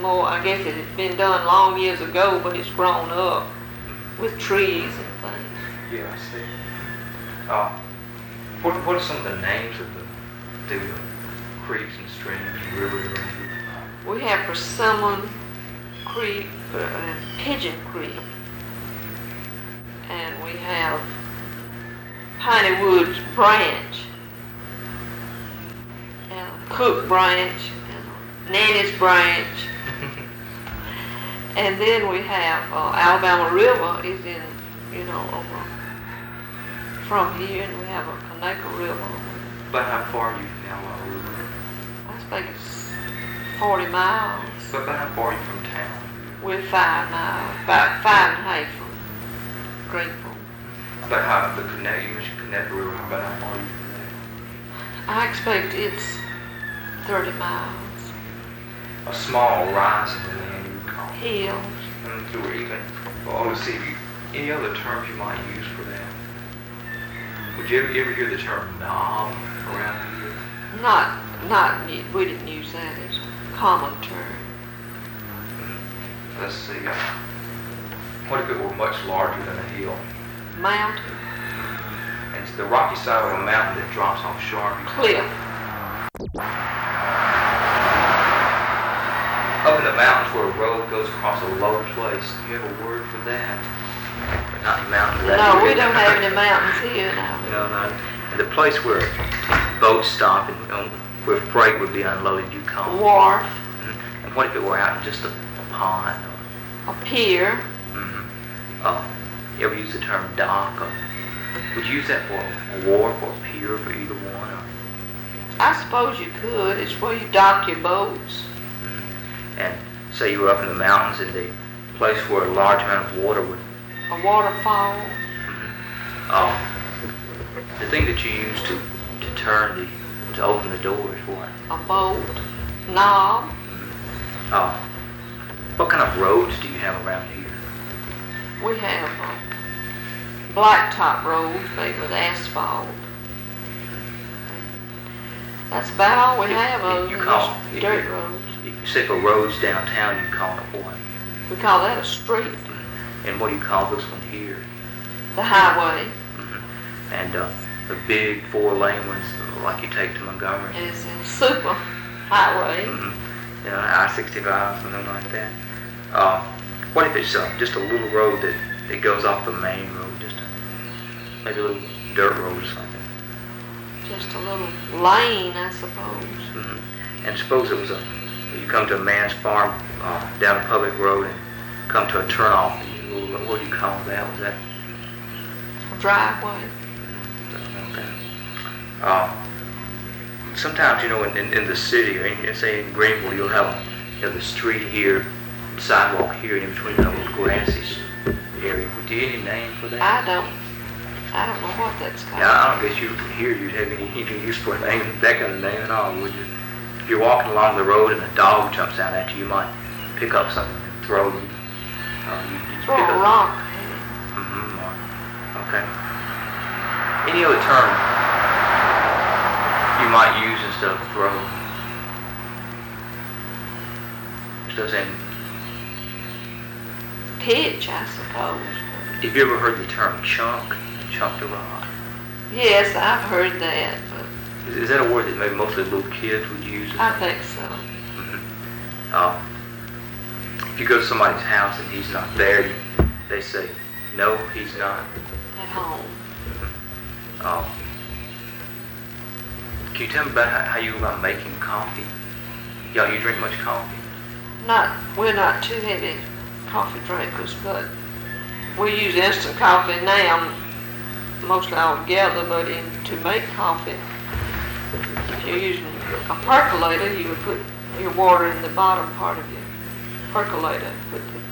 more, I guess it had been done long years ago, but it's grown up with trees and things. Yeah, I see. What are some of the names of the creeks and streams and rivers? We have Persimmon Creek, Pigeon Creek, and we have Piney Woods Branch, and Cook Branch, and Nanny's Branch, and then we have Alabama River is in, over from here, and we have a Conecuh River. But how far are you from the Alabama River? I think it's 40 miles. But how far are you from town? We're 5 miles, about 5.5 from Greenville. But how, you mentioned Conecuh River, but how far are you from there? I expect it's 30 miles. A small rise in the land you would call it. Hills. Or even, well, let's see, any other terms you might use for that? Would you ever hear the term knob around here? We didn't use that as a common term. Let's see, what if it were much larger than a hill? Mountain. And it's the rocky side of a mountain that drops off sharp. Cliff. Up in the mountains where a road goes across a low place, do you have a word for that? Or not any mountains? No, we don't have any mountains here now. No. And the place where boats stop and where freight would be unloaded, you call it? Wharf. Mm-hmm. And what if it were out in just a pond? A pier. Mm-hmm. You ever use the term dock? Or would you use that for a wharf or a pier for either one? Or? I suppose you could. It's where you dock your boats. Mm-hmm. And say you were up in the mountains in the place where a large amount of water would... A waterfall. Mm-hmm. The thing that you use to open the door is what? A boat. Knob. Mm-hmm. What kind of roads do you have around here? We have blacktop roads made with asphalt. That's about all we have other than dirt roads. You say for roads downtown, you call it what? We call that a street. Mm-hmm. And what do you call this one here? The highway. Mm-hmm. And the big 4-lane ones like you take to Montgomery? It's a super highway. Mm-hmm. I-65, something like that. What if it's just a little road that goes off the main road, maybe a little dirt road or something? Just a little lane, I suppose. Mm-hmm. And suppose it was you come to a man's farm down a public road and come to a turnoff, and what do you call that? Was that? A driveway. Okay. Sometimes, in the city, or say in Greenville, you'll have the street here, the sidewalk here, and in between a little grassy area. Do you have any name for that? I don't know what that's called. Yeah, I don't guess you'd have any use for a name, that kind of name at all, would you? If you're walking along the road and a dog jumps out at you, you might pick up something and throw it. Throw a rock. Okay. Any other term you might use instead of throw? Which doesn't... Pitch, I suppose. Have you ever heard the term chunk to rock? Yes, I've heard that. But is that a word that maybe most of the little kids would use? I think so. Mm-hmm. If you go to somebody's house and he's not there, they say, no, he's not. At home. Mm-hmm. Can you tell me about how you go about making coffee? You drink much coffee? We're not too heavy coffee drinkers, but we use instant coffee now, mostly all together, but to make coffee, if you're using a percolator, you would put your water in the bottom part of your percolator, put the